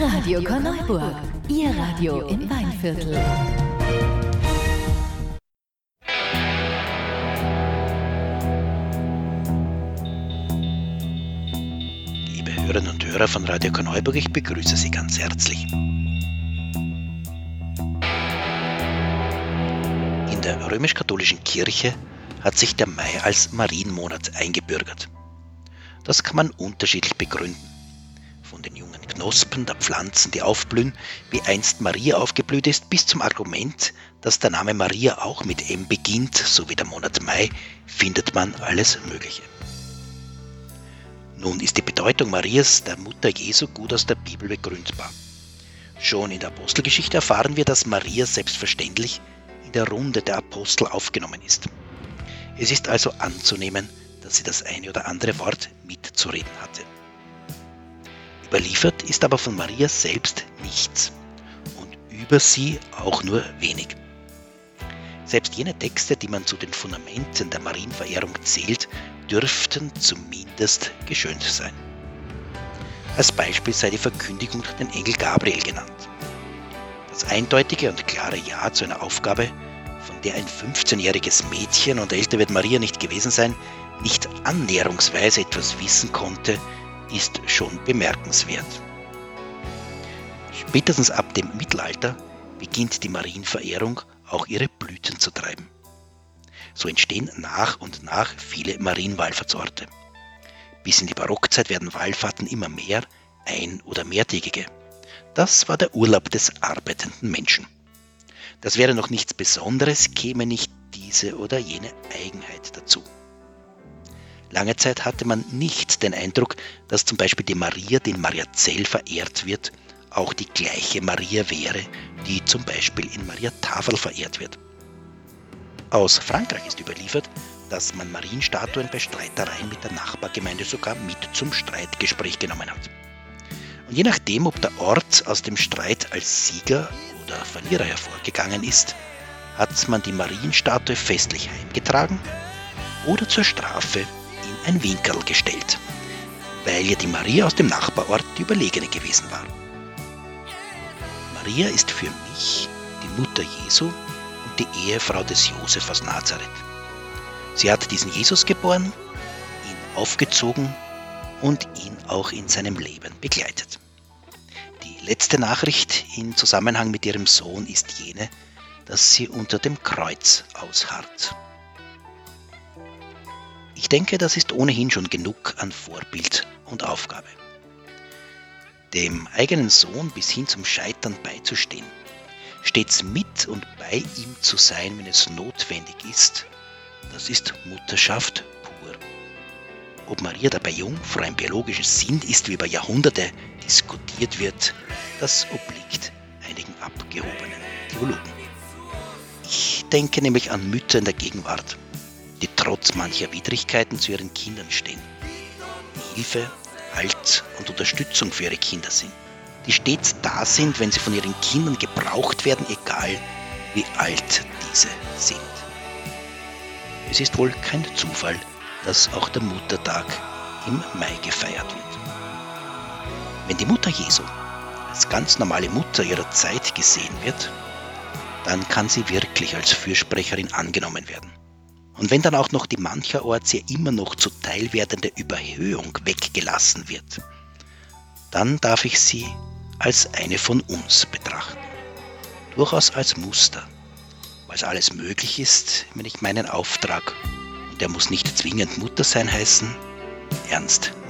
Radio Korneuburg, Ihr Radio im Weinviertel. Liebe Hörerinnen und Hörer von Radio Korneuburg, ich begrüße Sie ganz herzlich. In der römisch-katholischen Kirche hat sich der Mai als Marienmonat eingebürgert. Das kann man unterschiedlich begründen. Von den jungen Knospen der Pflanzen, die aufblühen, wie einst Maria aufgeblüht ist, bis zum Argument, dass der Name Maria auch mit M beginnt, so wie der Monat Mai, findet man alles Mögliche. Nun ist die Bedeutung Marias, der Mutter Jesu, gut aus der Bibel begründbar. Schon in der Apostelgeschichte erfahren wir, dass Maria selbstverständlich in der Runde der Apostel aufgenommen ist. Es ist also anzunehmen, dass sie das eine oder andere Wort mitzureden hatte. Überliefert ist aber von Maria selbst nichts und über sie auch nur wenig. Selbst jene Texte, die man zu den Fundamenten der Marienverehrung zählt, dürften zumindest geschönt sein. Als Beispiel sei die Verkündigung durch den Engel Gabriel genannt. Das eindeutige und klare Ja zu einer Aufgabe, von der ein 15-jähriges Mädchen, und älter wird Maria nicht gewesen sein, nicht annäherungsweise etwas wissen konnte, ist schon bemerkenswert. Spätestens ab dem Mittelalter beginnt die Marienverehrung auch ihre Blüten zu treiben. So entstehen nach und nach viele Marienwallfahrtsorte. Bis in die Barockzeit werden Wallfahrten immer mehr, ein- oder mehrtägige. Das war der Urlaub des arbeitenden Menschen. Das wäre noch nichts Besonderes, käme nicht diese oder jene Eigenheit dazu. Lange Zeit hatte man nicht den Eindruck, dass zum Beispiel die Maria, die in Mariazell verehrt wird, auch die gleiche Maria wäre, die zum Beispiel in Mariatafel verehrt wird. Aus Frankreich ist überliefert, dass man Marienstatuen bei Streitereien mit der Nachbargemeinde sogar mit zum Streitgespräch genommen hat. Und je nachdem, ob der Ort aus dem Streit als Sieger oder Verlierer hervorgegangen ist, hat man die Marienstatue festlich heimgetragen oder zur Strafe in ein Winkerl gestellt, weil ja die Maria aus dem Nachbarort die Überlegene gewesen war. Maria ist für mich die Mutter Jesu und die Ehefrau des Josef aus Nazareth. Sie hat diesen Jesus geboren, ihn aufgezogen und ihn auch in seinem Leben begleitet. Die letzte Nachricht im Zusammenhang mit ihrem Sohn ist jene, dass sie unter dem Kreuz ausharrt. Ich denke, das ist ohnehin schon genug an Vorbild und Aufgabe. Dem eigenen Sohn bis hin zum Scheitern beizustehen, stets mit und bei ihm zu sein, wenn es notwendig ist, das ist Mutterschaft pur. Ob Maria dabei Jungfrau im biologischen Sinn ist, wie über Jahrhunderte diskutiert wird, das obliegt einigen abgehobenen Theologen. Ich denke nämlich an Mütter in der Gegenwart, die trotz mancher Widrigkeiten zu ihren Kindern stehen, die Hilfe, Halt und Unterstützung für ihre Kinder sind, die stets da sind, wenn sie von ihren Kindern gebraucht werden, egal wie alt diese sind. Es ist wohl kein Zufall, dass auch der Muttertag im Mai gefeiert wird. Wenn die Mutter Jesu als ganz normale Mutter ihrer Zeit gesehen wird, dann kann sie wirklich als Fürsprecherin angenommen werden. Und wenn dann auch noch die mancherorts ja immer noch zuteil werdende Überhöhung weggelassen wird, dann darf ich sie als eine von uns betrachten. Durchaus als Muster, weil alles möglich ist, wenn ich meinen Auftrag, und der muss nicht zwingend Mutter sein heißen, ernst